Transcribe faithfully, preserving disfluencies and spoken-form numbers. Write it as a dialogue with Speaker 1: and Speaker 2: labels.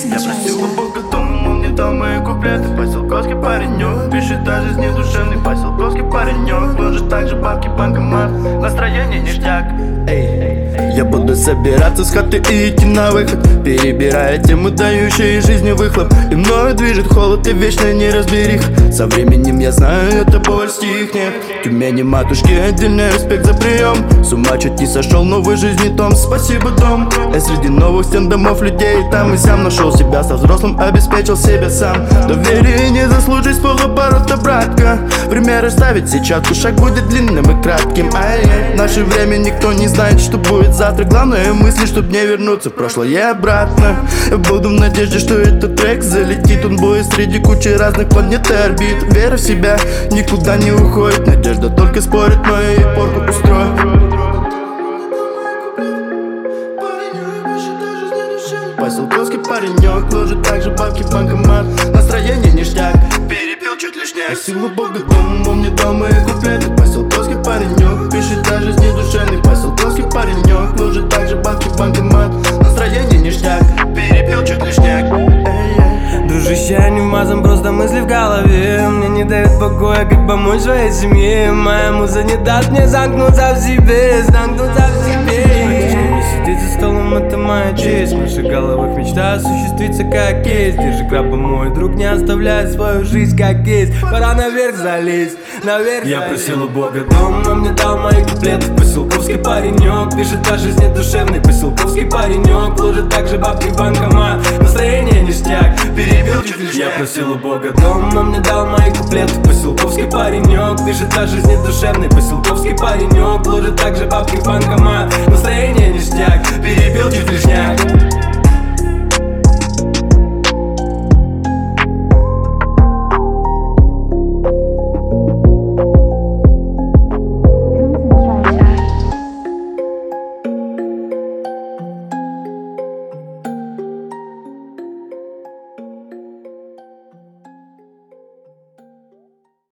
Speaker 1: Я просил у Бога дом, он мне дал мои куплеты. Поселковский паренек, пишет о жизни душевный. Поселковский паренек, ложит также бабки банкомат. Настроение ништяк. Эй, я буду собираться с хаты и идти на выход, перебирая темы, дающие жизни выхлоп. И мною движет холод и вечная неразбериха. Со временем я знаю, эта боль стихнет. Тюмени матушки, отдельный респект за прием. С ума чуть не сошел, новой жизни том. Спасибо, дом. Я среди новых стен домов людей там и сям нашел себя, со взрослым обеспечил себя сам. Доверие не заслужить с полоборота, братка. Время расставить сетчатку, шаг будет длинным и кратким. Ай-яй, в наше время никто не знает, что будет завтра. Главное мысли, чтоб не вернуться в прошлое и обратно. Я буду в надежде, что этот трек залетит. Он будет среди кучи разных планет и орбит. Вера в себя никуда не уходит. Надежда только спорит, но я ей порку устрою. Поселковский паренек, ложит также бабки в банкомат. Настроение ништяк, перепил чуть лишнее. А силу Бога дом, он мне дал мои куплеты. Поселковский паренек, пишет о жизни душевной. Поселковский паренек, ложит также бабки в банкомат. Настроение ништяк, перепил чуть лишняк.
Speaker 2: Дружище, я не вмазан, просто мысли в голове. Мне не дает покоя, как помочь своей семье. Моя муза не даст мне замкнуться в себе, замкнуться в себе. Сидеть за столом, это моя честь. В наших головах мечта осуществиться как есть. Держи краба, мой друг, не оставляй свою жизнь как есть. Пора наверх залезть, наверх залезть. Я просил у Бога дом, он мне дал мои куплеты. Поселковский паренек, пишет о жизни душевной. Поселковский паренек, ложит также бабки в банкомат. Настроение ништяк, перебил чуть лишь. Я просил у Бога дом, он мне дал мои куплеты. Поселковский паренек, пишет о жизни душевной. Поселковский паренек, ложит также бабки в банкомат. Настроение ништяк, перебил чуть лишняк.